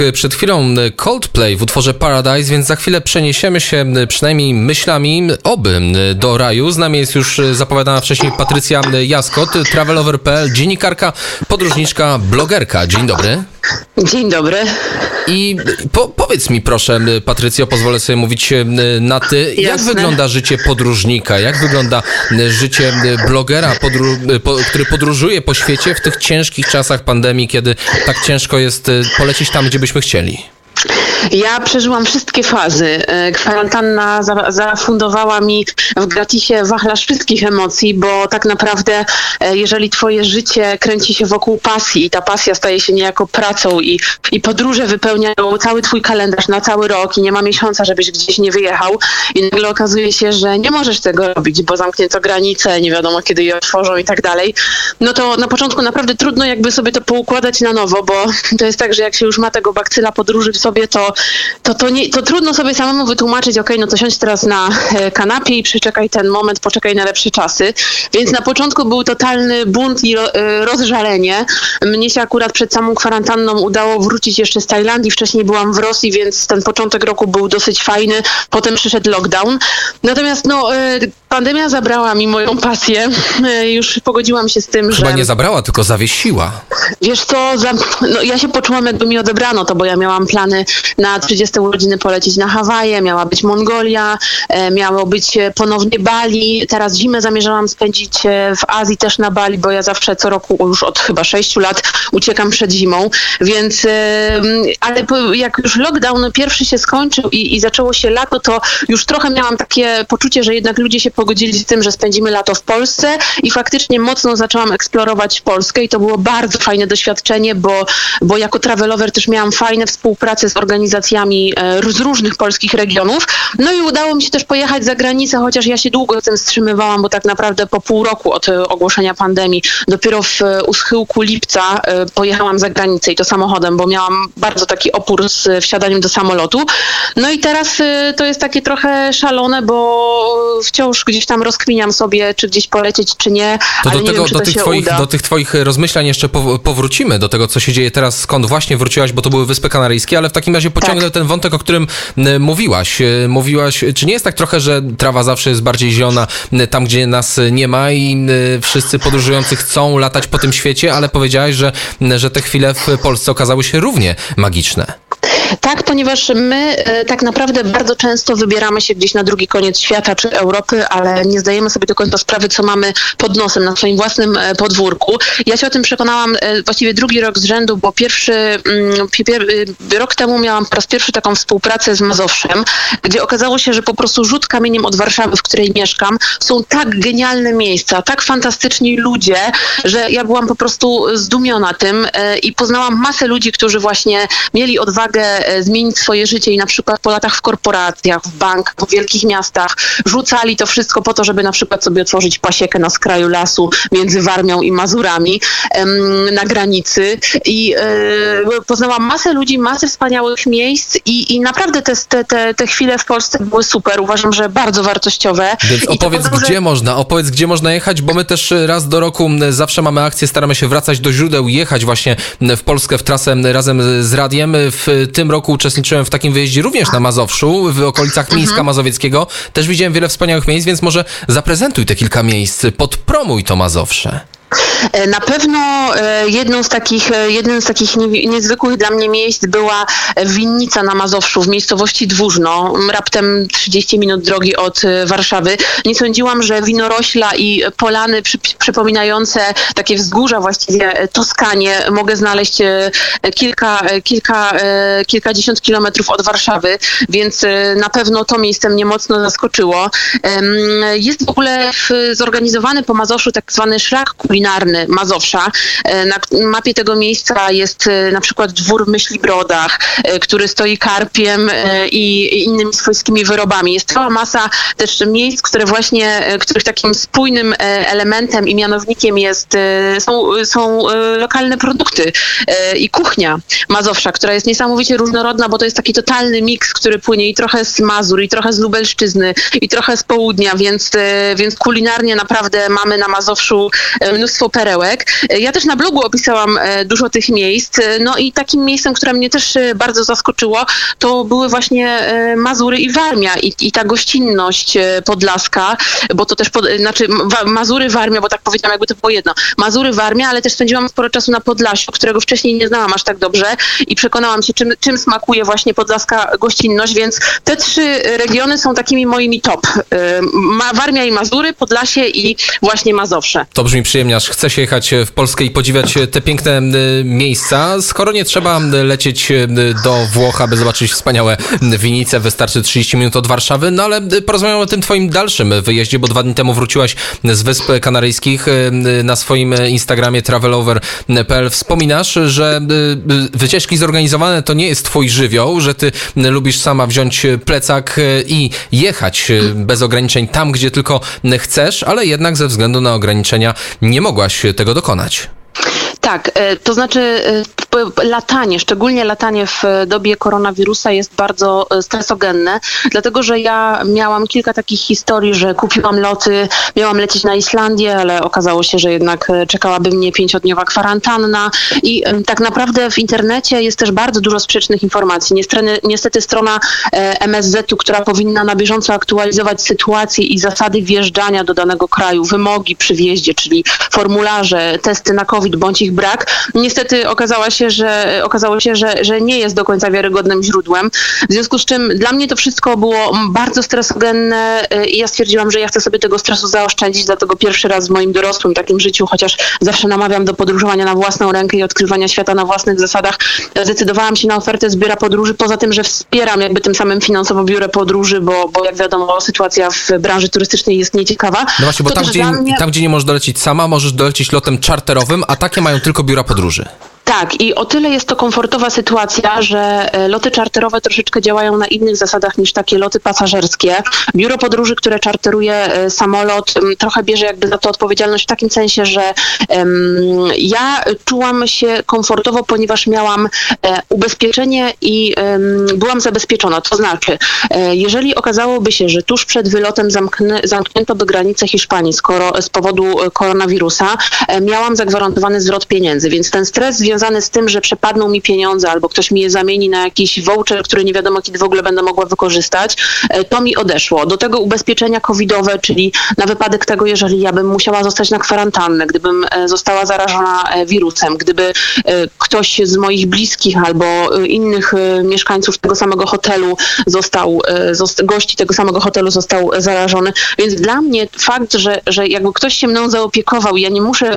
Przed chwilą Coldplay w utworze Paradise, więc za chwilę przeniesiemy się przynajmniej myślami do raju. Z nami jest już zapowiadana wcześniej Patrycja Jaskot, travelover.pl, dziennikarka, podróżniczka, blogerka. Dzień dobry. Dzień dobry. I powiedz mi proszę, Patrycjo, pozwolę sobie mówić na ty, Jasne. Jak wygląda życie podróżnika, jak wygląda życie blogera, który podróżuje po świecie w tych ciężkich czasach pandemii, kiedy tak ciężko jest polecieć tam, gdzie byśmy chcieli? Ja przeżyłam wszystkie fazy. Kwarantanna zafundowała mi w gratisie wachlarz wszystkich emocji, bo tak naprawdę jeżeli twoje życie kręci się wokół pasji i ta pasja staje się niejako pracą i podróże wypełniają cały twój kalendarz na cały rok i nie ma miesiąca, żebyś gdzieś nie wyjechał i nagle okazuje się, że nie możesz tego robić, bo zamknięto granice, nie wiadomo kiedy je otworzą i tak dalej, no to na początku naprawdę trudno jakby sobie to poukładać na nowo, bo to jest tak, że jak się już ma tego bakcyla podróży w sobie, to trudno sobie samemu wytłumaczyć, no to siądź teraz na kanapie i przeczekaj ten moment, poczekaj na lepsze czasy. Więc na początku był totalny bunt i rozżalenie. Mnie się akurat przed samą kwarantanną udało wrócić jeszcze z Tajlandii. Wcześniej byłam w Rosji, więc ten początek roku był dosyć fajny. Potem przyszedł lockdown. Natomiast pandemia zabrała mi moją pasję. Już pogodziłam się z tym, że... Chyba nie zabrała, tylko zawiesiła. Wiesz co, ja się poczułam, jakby mi odebrano to, bo ja miałam plany na 30 urodziny polecieć na Hawaje, miała być Mongolia, miało być ponownie Bali. Teraz zimę zamierzałam spędzić w Azji też na Bali, bo ja zawsze co roku już od chyba 6 lat uciekam przed zimą, więc ale jak już lockdown pierwszy się skończył i zaczęło się lato, to już trochę miałam takie poczucie, że jednak ludzie się pogodzili z tym, że spędzimy lato w Polsce i faktycznie mocno zaczęłam eksplorować Polskę i to było bardzo fajne doświadczenie, bo jako travelover też miałam fajne współpracę z organizacjami z różnych polskich regionów. No i udało mi się też pojechać za granicę, chociaż ja się długo tym wstrzymywałam, bo tak naprawdę po pół roku od ogłoszenia pandemii, dopiero w schyłku lipca pojechałam za granicę i to samochodem, bo miałam bardzo taki opór z wsiadaniem do samolotu. No i teraz to jest takie trochę szalone, bo wciąż gdzieś tam rozkminiam sobie, czy gdzieś polecieć, czy nie, to ale nie wiem, czy to się uda. Do tych twoich rozmyślań jeszcze powrócimy, do tego, co się dzieje teraz, skąd właśnie wróciłaś, bo to były Wyspy Kanaryjskie, ale w takim razie pociągnę ten wątek, o którym mówiłaś. Czy nie jest tak trochę, że trawa zawsze jest bardziej zielona tam, gdzie nas nie ma i wszyscy podróżujący chcą latać po tym świecie, ale powiedziałaś, że te chwile w Polsce okazały się równie magiczne. Tak, ponieważ my tak naprawdę bardzo często wybieramy się gdzieś na drugi koniec świata czy Europy, ale nie zdajemy sobie do końca sprawy, co mamy pod nosem na swoim własnym podwórku. Ja się o tym przekonałam właściwie drugi rok z rzędu, bo rok temu miałam po raz pierwszy taką współpracę z Mazowszem, gdzie okazało się, że po prostu rzut kamieniem od Warszawy, w której mieszkam, są tak genialne miejsca, tak fantastyczni ludzie, że ja byłam po prostu zdumiona tym i poznałam masę ludzi, którzy właśnie mieli odwagę zmienić swoje życie i na przykład po latach w korporacjach, w bankach, w wielkich miastach rzucali to wszystko po to, żeby na przykład sobie otworzyć pasiekę na skraju lasu między Warmią i Mazurami na granicy i poznałam masę ludzi, masę wspaniałych miejsc i naprawdę te chwile w Polsce były super. Uważam, że bardzo wartościowe. Więc opowiedz, gdzie można jechać, bo my też raz do roku zawsze mamy akcję, staramy się wracać do źródeł, jechać właśnie w Polskę w trasę razem z radiem. W tym roku uczestniczyłem w takim wyjeździe również na Mazowszu, w okolicach Mińska Mazowieckiego. Też widziałem wiele wspaniałych miejsc, więc może zaprezentuj te kilka miejsc, podpromuj to Mazowsze. Na pewno jednym z takich niezwykłych dla mnie miejsc była winnica na Mazowszu w miejscowości Dwóżno, raptem 30 minut drogi od Warszawy. Nie sądziłam, że winorośla i polany przypominające takie wzgórza właściwie Toskanię mogę znaleźć kilkadziesiąt kilometrów od Warszawy, więc na pewno to miejsce mnie mocno zaskoczyło. Jest w ogóle zorganizowany po Mazowszu tak zwany szlak kulinarny Mazowsza. Na mapie tego miejsca jest na przykład dwór w Myślibrodach, który stoi karpiem i innymi swojskimi wyrobami. Jest cała masa też miejsc, których takim spójnym elementem i mianownikiem są lokalne produkty i kuchnia Mazowsza, która jest niesamowicie różnorodna, bo to jest taki totalny miks, który płynie i trochę z Mazur, i trochę z Lubelszczyzny, i trochę z południa, więc kulinarnie naprawdę mamy na Mazowszu mnóstwo mnóstwo perełek. Ja też na blogu opisałam dużo tych miejsc. No i takim miejscem, które mnie też bardzo zaskoczyło, to były właśnie Mazury i Warmia i ta gościnność podlaska, bo to też, Mazury, Warmia, bo tak powiedziałam, jakby to było jedno. Mazury, Warmia, ale też spędziłam sporo czasu na Podlasiu, którego wcześniej nie znałam aż tak dobrze i przekonałam się, czym smakuje właśnie podlaska gościnność, więc te 3 regiony są takimi moimi top. Warmia i Mazury, Podlasie i właśnie Mazowsze. To brzmi przyjemnie, aż chce się jechać w Polskę i podziwiać te piękne miejsca. Skoro nie trzeba lecieć do Włoch, aby zobaczyć wspaniałe winice, wystarczy 30 minut od Warszawy, no ale porozmawiamy o tym twoim dalszym wyjeździe, bo 2 dni temu wróciłaś z Wysp Kanaryjskich. Na swoim Instagramie travelover.pl wspominasz, że wycieczki zorganizowane to nie jest twój żywioł, że ty lubisz sama wziąć plecak i jechać bez ograniczeń tam, gdzie tylko chcesz, ale jednak ze względu na ograniczenia nie mogłaś tego dokonać. Tak, to znaczy latanie, szczególnie latanie w dobie koronawirusa jest bardzo stresogenne, dlatego że ja miałam kilka takich historii, że kupiłam loty, miałam lecieć na Islandię, ale okazało się, że jednak czekałaby mnie 5-dniowa kwarantanna i tak naprawdę w internecie jest też bardzo dużo sprzecznych informacji. Niestety strona MSZ-u, która powinna na bieżąco aktualizować sytuację i zasady wjeżdżania do danego kraju, wymogi przy wjeździe, czyli formularze, testy na COVID bądź ich brak, niestety okazało się, że nie jest do końca wiarygodnym źródłem. W związku z czym dla mnie to wszystko było bardzo stresogenne i ja stwierdziłam, że ja chcę sobie tego stresu zaoszczędzić, dlatego pierwszy raz w moim dorosłym takim życiu, chociaż zawsze namawiam do podróżowania na własną rękę i odkrywania świata na własnych zasadach, zdecydowałam się na ofertę z biura podróży, poza tym, że wspieram jakby tym samym finansowo biuro podróży, bo jak wiadomo, sytuacja w branży turystycznej jest nieciekawa. No właśnie, bo tam, gdzie nie możesz dolecieć sama, możesz dolecieć lotem czarterowym, a takie mają tylko biura podróży. Tak, i o tyle jest to komfortowa sytuacja, że loty czarterowe troszeczkę działają na innych zasadach niż takie loty pasażerskie. Biuro podróży, które czarteruje samolot, trochę bierze jakby za to odpowiedzialność w takim sensie, że ja czułam się komfortowo, ponieważ miałam ubezpieczenie i byłam zabezpieczona. To znaczy, jeżeli okazałoby się, że tuż przed wylotem zamknięto by granice Hiszpanii z powodu koronawirusa, miałam zagwarantowany zwrot pieniędzy, więc ten stres związany z tym, że przepadną mi pieniądze albo ktoś mi je zamieni na jakiś voucher, który nie wiadomo kiedy w ogóle będę mogła wykorzystać, to mi odeszło. Do tego ubezpieczenia covidowe, czyli na wypadek tego, jeżeli ja bym musiała zostać na kwarantannę, gdybym została zarażona wirusem, gdyby ktoś z moich bliskich albo innych mieszkańców tego samego hotelu gości tego samego hotelu został zarażony. Więc dla mnie fakt, że jakby ktoś się mną zaopiekował i ja nie muszę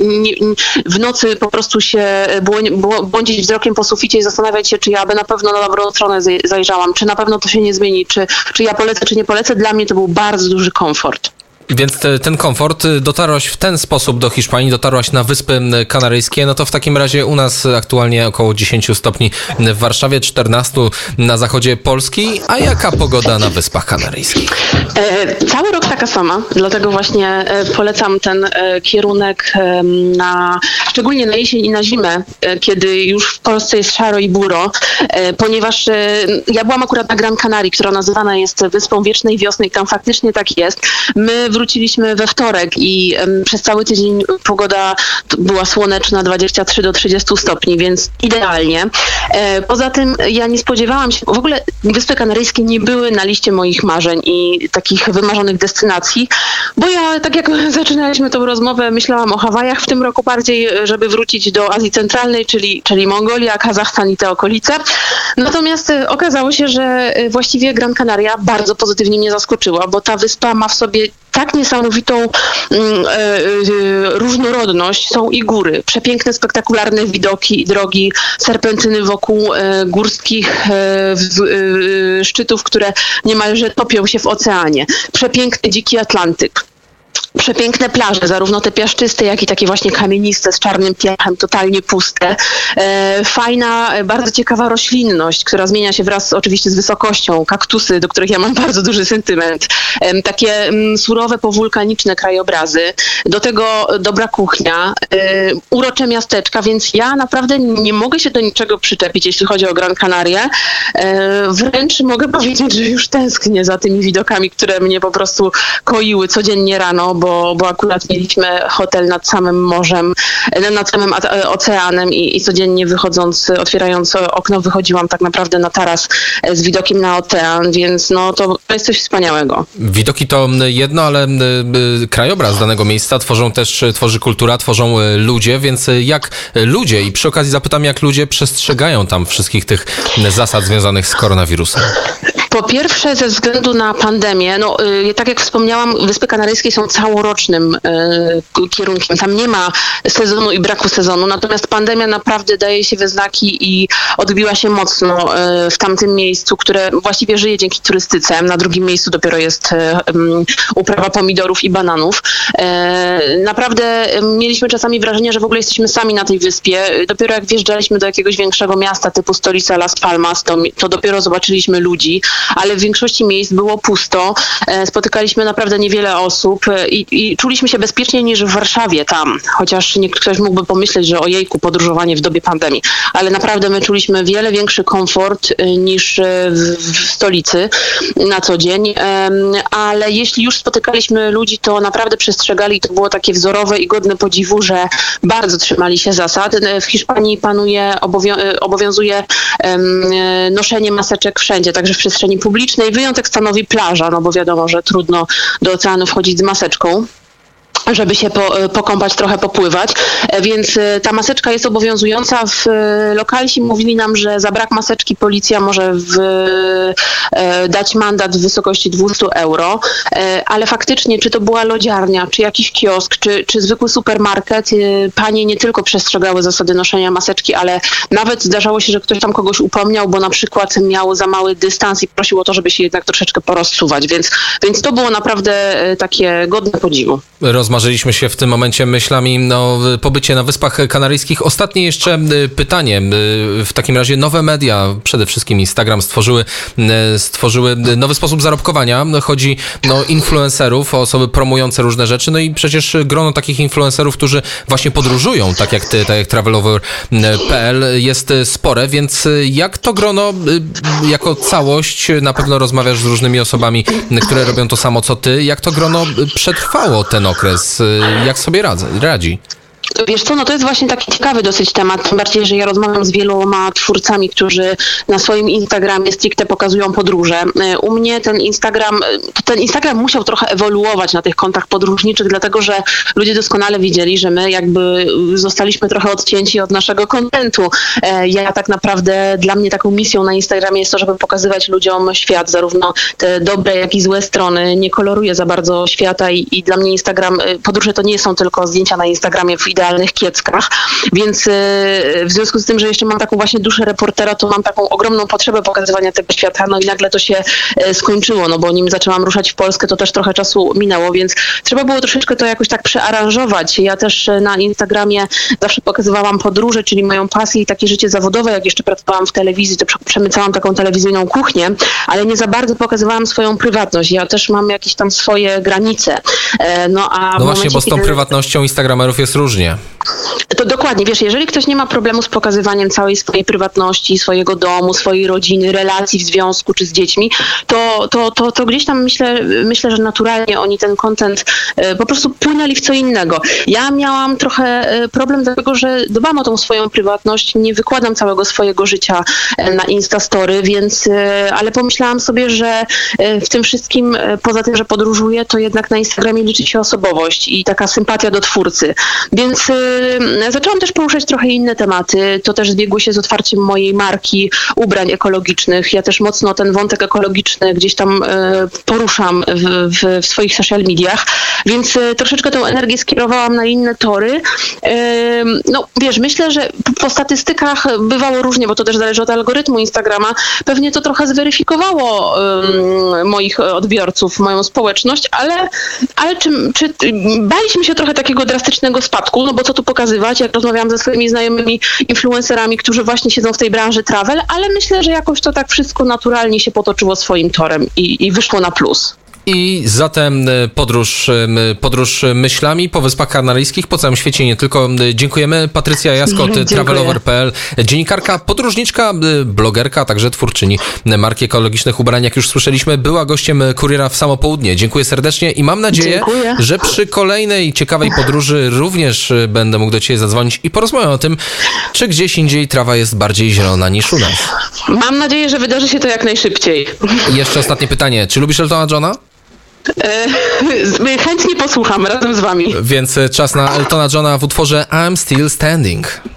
w nocy po prostu się błądzić wzrokiem po suficie i zastanawiać się, czy ja by na pewno na dobrą stronę zajrzałam, czy na pewno to się nie zmieni, czy ja polecę, czy nie polecę. Dla mnie to był bardzo duży komfort. Więc ten komfort, dotarłaś w ten sposób do Hiszpanii, dotarłaś na Wyspy Kanaryjskie, no to w takim razie u nas aktualnie około 10 stopni w Warszawie, 14 na zachodzie Polski, a jaka pogoda na Wyspach Kanaryjskich? Cały rok taka sama, dlatego właśnie polecam ten kierunek szczególnie na jesień i na zimę, kiedy już w Polsce jest szaro i buro, ponieważ ja byłam akurat na Gran Canaria, która nazywana jest Wyspą Wiecznej Wiosny i tam faktycznie tak jest. My wróciliśmy we wtorek i przez cały tydzień pogoda była słoneczna, 23 do 30 stopni, więc idealnie. Poza tym ja nie spodziewałam się, w ogóle Wyspy Kanaryjskie nie były na liście moich marzeń i takich wymarzonych destynacji, bo ja, tak jak zaczynaliśmy tą rozmowę, myślałam o Hawajach w tym roku bardziej, żeby wrócić do Azji Centralnej, czyli Mongolia, Kazachstan i te okolice. Natomiast okazało się, że właściwie Gran Canaria bardzo pozytywnie mnie zaskoczyła, bo ta wyspa ma w sobie tak niesamowitą różnorodność. Są i góry, przepiękne, spektakularne widoki i drogi, serpentyny wokół górskich szczytów, które niemalże topią się w oceanie. Przepiękny, dziki Atlantyk. Przepiękne plaże, zarówno te piaszczyste, jak i takie właśnie kamieniste z czarnym piachem, totalnie puste. Fajna, bardzo ciekawa roślinność, która zmienia się wraz oczywiście z wysokością. Kaktusy, do których ja mam bardzo duży sentyment. takie surowe, powulkaniczne krajobrazy, do tego dobra kuchnia, urocze miasteczka, więc ja naprawdę nie mogę się do niczego przyczepić, jeśli chodzi o Gran Canaria. Wręcz mogę powiedzieć, że już tęsknię za tymi widokami, które mnie po prostu koiły codziennie rano, bo akurat mieliśmy hotel nad samym morzem, nad samym oceanem i codziennie otwierając okno, wychodziłam tak naprawdę na taras z widokiem na ocean, więc no to jest coś wspaniałego. Widoki to jedno, ale krajobraz danego miejsca tworzy kultura, tworzą ludzie, więc jak ludzie, i przy okazji zapytam, jak ludzie przestrzegają tam wszystkich tych zasad związanych z koronawirusem? Po pierwsze, ze względu na pandemię, tak jak wspomniałam, Wyspy Kanaryjskie są całorocznym kierunkiem. Tam nie ma sezonu i braku sezonu, natomiast pandemia naprawdę daje się we znaki i odbiła się mocno w tamtym miejscu, które właściwie żyje dzięki turystyce. Na drugim miejscu dopiero jest uprawa pomidorów i bananów. Naprawdę mieliśmy czasami wrażenie, że w ogóle jesteśmy sami na tej wyspie. Dopiero jak wjeżdżaliśmy do jakiegoś większego miasta typu stolica Las Palmas, to dopiero zobaczyliśmy ludzi, ale w większości miejsc było pusto. Spotykaliśmy naprawdę niewiele osób i czuliśmy się bezpieczniej niż w Warszawie tam, chociaż ktoś mógłby pomyśleć, że ojejku, podróżowanie w dobie pandemii, ale naprawdę my czuliśmy wiele większy komfort niż w stolicy na co dzień, ale jeśli już spotykaliśmy ludzi, to naprawdę przestrzegali, to było takie wzorowe i godne podziwu, że bardzo trzymali się zasad. W Hiszpanii obowiązuje noszenie maseczek wszędzie, także w przestrzeni publicznej. Wyjątek stanowi plaża, no bo wiadomo, że trudno do oceanu wchodzić z maseczką, żeby się pokąpać, trochę popływać, więc ta maseczka jest obowiązująca. Lokalsi mówili nam, że za brak maseczki policja może dać mandat w wysokości 200 euro, ale faktycznie, czy to była lodziarnia, czy jakiś kiosk, czy zwykły supermarket, panie nie tylko przestrzegały zasady noszenia maseczki, ale nawet zdarzało się, że ktoś tam kogoś upomniał, bo na przykład miał za mały dystans i prosił o to, żeby się jednak troszeczkę porozsuwać, więc to było naprawdę takie godne podziwu. Rozmarzyliśmy się w tym momencie myślami o pobycie na Wyspach Kanaryjskich. Ostatnie jeszcze pytanie. W takim razie nowe media, przede wszystkim Instagram, stworzyły nowy sposób zarobkowania. Chodzi o influencerów, o osoby promujące różne rzeczy. No i przecież grono takich influencerów, którzy właśnie podróżują, tak jak ty, tak jak travelover.pl, jest spore, więc jak to grono jako całość, na pewno rozmawiasz z różnymi osobami, które robią to samo co ty, jak to grono przetrwało ten okres? Jak sobie radzi? Wiesz co, to jest właśnie taki ciekawy dosyć temat, tym bardziej, że ja rozmawiam z wieloma twórcami, którzy na swoim Instagramie stricte pokazują podróże. U mnie ten Instagram musiał trochę ewoluować na tych kontach podróżniczych, dlatego że ludzie doskonale widzieli, że my jakby zostaliśmy trochę odcięci od naszego kontentu. Ja tak naprawdę, dla mnie taką misją na Instagramie jest to, żeby pokazywać ludziom świat, zarówno te dobre, jak i złe strony. Nie koloruję za bardzo świata i dla mnie Instagram, podróże to nie są tylko zdjęcia na Instagramie w idealnych kieckach, więc w związku z tym, że jeszcze mam taką właśnie duszę reportera, to mam taką ogromną potrzebę pokazywania tego świata, no i nagle to się skończyło, bo nim zaczęłam ruszać w Polskę, to też trochę czasu minęło, więc trzeba było troszeczkę to jakoś tak przearanżować. Ja też na Instagramie zawsze pokazywałam podróże, czyli moją pasję i takie życie zawodowe, jak jeszcze pracowałam w telewizji, to przemycałam taką telewizyjną kuchnię, ale nie za bardzo pokazywałam swoją prywatność. Ja też mam jakieś tam swoje granice. No właśnie, bo z tą prywatnością instagramerów jest różnie. To dokładnie, wiesz, jeżeli ktoś nie ma problemu z pokazywaniem całej swojej prywatności, swojego domu, swojej rodziny, relacji w związku czy z dziećmi, to gdzieś tam myślę, że naturalnie oni ten content po prostu płynęli w co innego. Ja miałam trochę problem, dlatego że dbam o tą swoją prywatność, nie wykładam całego swojego życia na Instastory, ale pomyślałam sobie, że w tym wszystkim, poza tym, że podróżuję, to jednak na Instagramie liczy się osobowość i taka sympatia do twórcy. Więc zaczęłam też poruszać trochę inne tematy. To też zbiegło się z otwarciem mojej marki ubrań ekologicznych. Ja też mocno ten wątek ekologiczny gdzieś tam poruszam w swoich social mediach, więc troszeczkę tę energię skierowałam na inne tory. Wiesz, myślę, że po statystykach bywało różnie, bo to też zależy od algorytmu Instagrama. Pewnie to trochę zweryfikowało moich odbiorców, moją społeczność, ale czy baliśmy się trochę takiego drastycznego spadku, bo co tu pokazywać, jak rozmawiałam ze swoimi znajomymi influencerami, którzy właśnie siedzą w tej branży travel, ale myślę, że jakoś to tak wszystko naturalnie się potoczyło swoim torem i wyszło na plus. I zatem podróż myślami po Wyspach Kanaryjskich, po całym świecie, nie tylko. Dziękujemy. Patrycja Jaskot, travelover.pl, dziennikarka, podróżniczka, blogerka, a także twórczyni marki ekologicznych ubrań, jak już słyszeliśmy, była gościem Kuriera w samo południe. Dziękuję serdecznie i mam nadzieję, że przy kolejnej ciekawej podróży również będę mógł do ciebie zadzwonić i porozmawiam o tym, czy gdzieś indziej trawa jest bardziej zielona niż u nas. Mam nadzieję, że wydarzy się to jak najszybciej. I jeszcze ostatnie pytanie. Czy lubisz Eltona Johna? Chętnie posłucham razem z wami. Więc czas na Eltona Johna w utworze I'm Still Standing.